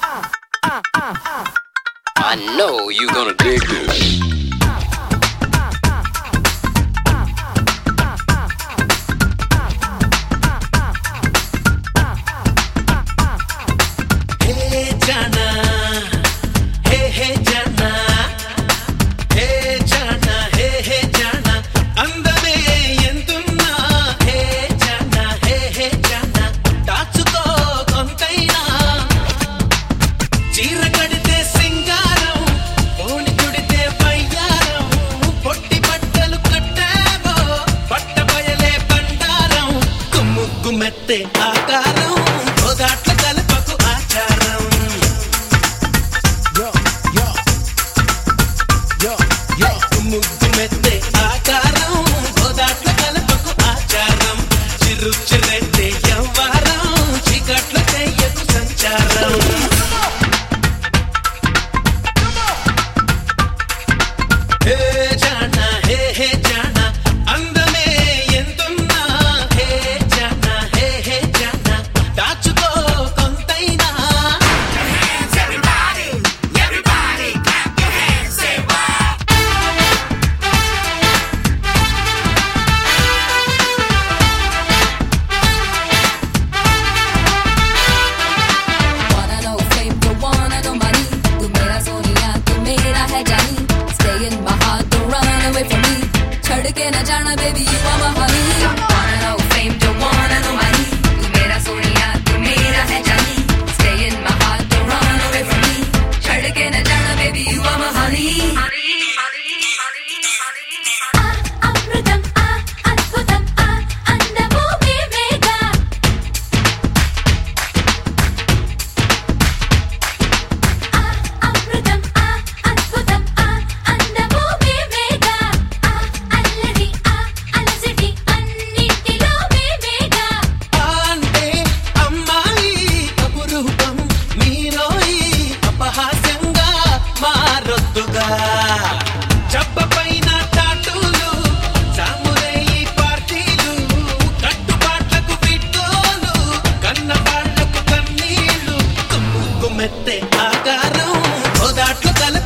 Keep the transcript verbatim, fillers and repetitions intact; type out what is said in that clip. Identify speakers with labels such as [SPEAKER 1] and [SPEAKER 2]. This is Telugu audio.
[SPEAKER 1] I know you're gonna dig this.
[SPEAKER 2] మెత్తే ఆకారం గోదాట్ల కలపకు ఆచారం ముగ్గు మెత్తే ఆకారం గోదాట్ల కలపకు ఆచారం చిరు చిరెత్తే యవ్వారం చీకట్ల చెయ్యకు సంచారం హే జానా హే హే జానా అందమే ఎంతున్నా హే జానా హే హే జానా దాచుకో కొంతైనా everybody everybody clap your hands say wow
[SPEAKER 3] wanna know fame to wanna know money tu mera sonia tu mera hai jani stay in my heart don't run away from me chhad ke na jana baby you are my honey wanna know fame to wanna know money tu mera sonia tu mera hai jani stay in my heart don't run away from me chhad ke na jana baby you are my honey honey honey honey honey amrutam ah adbhutam ah andamu vivega amrutam ah adbhutam ah andamu vivega alladi ah alasidi annitilo vivega
[SPEAKER 2] అంటే అమ్మాయి అపురూపం మీరోయి అపహాస్యంగా మారొద్దుగా చెప్పపైన టాటూలు సామురేయి పార్టీలు కట్టుబాట్లకు విట్టోలు కన్నవాళ్లకు కన్నీళ్లు ముగ్గు మెత్తే ఆకారం గోదాట్లు కల